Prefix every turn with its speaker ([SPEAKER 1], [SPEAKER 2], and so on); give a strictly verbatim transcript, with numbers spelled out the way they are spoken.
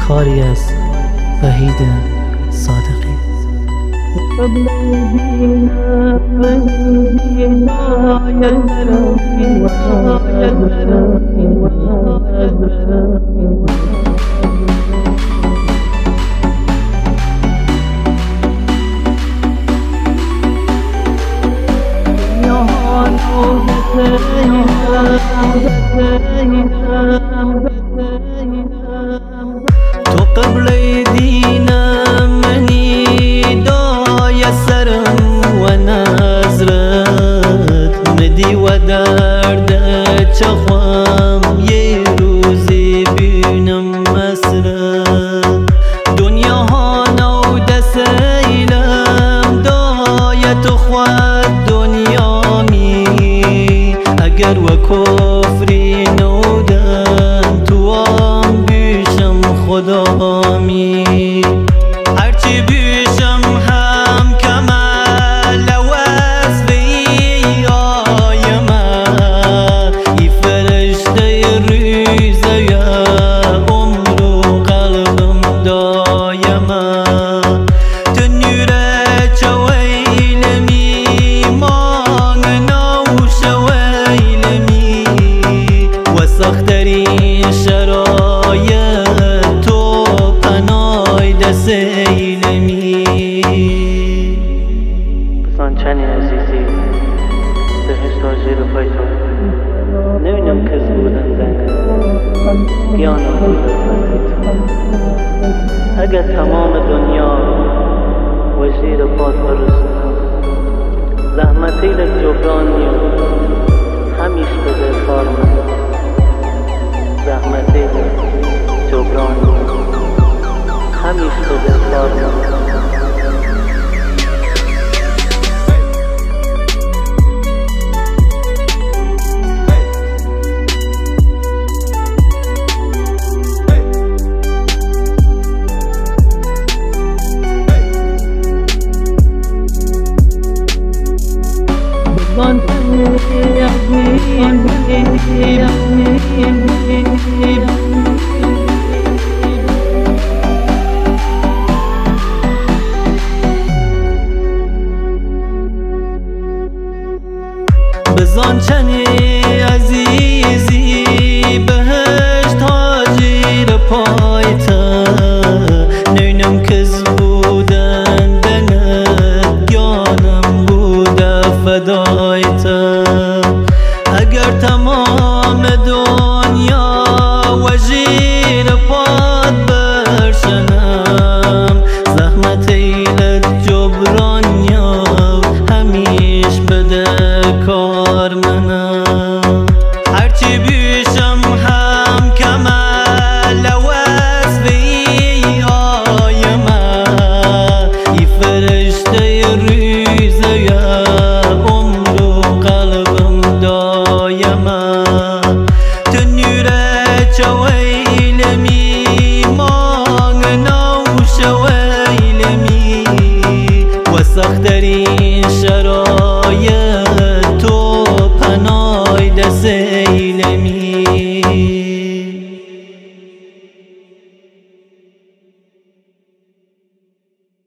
[SPEAKER 1] افتخاری است وحید صادقی.
[SPEAKER 2] تو قبله دینم منی دای سرم و نظرت مدی و درد چخوام یه روزی بینم مسرت دنیا ها نو دسیلم دای تو خود دنیا می اگر و کفری نودن تو هم بیشم خدا می هرچی بیشم هم کمال وصفی آیمه ای فرشته ریزه عمر و قلبم دایمه تو نوره چویلمی مانگ نوش ویلمی و سخترین شرایط تو پنای دسیلمی
[SPEAKER 1] بزن چنی عزیزی بهشت آجیر پای تو نمیدونم کس بودن زنگ بیانم بودن اگر تمام دنیا وزیر پاد برسونم زحمتی لجبرانی همیش بده کارم زحمتی لجبرانی همیش بده کارم بزن چنی عزیزی بهشت حاجیر پایتا نینم کز بودن دنت یانم بوده فدایتا اگر تمام دنیا وزیر پاد برشنم زحمتی لجبرانیا همیش بده کار منم هرچی بیشم هم کمال وصفی آیمه ای فرشته ریزه عمر و قلبم دایمه تو نوره چویلمی مانگ نوش ویلمی و سختری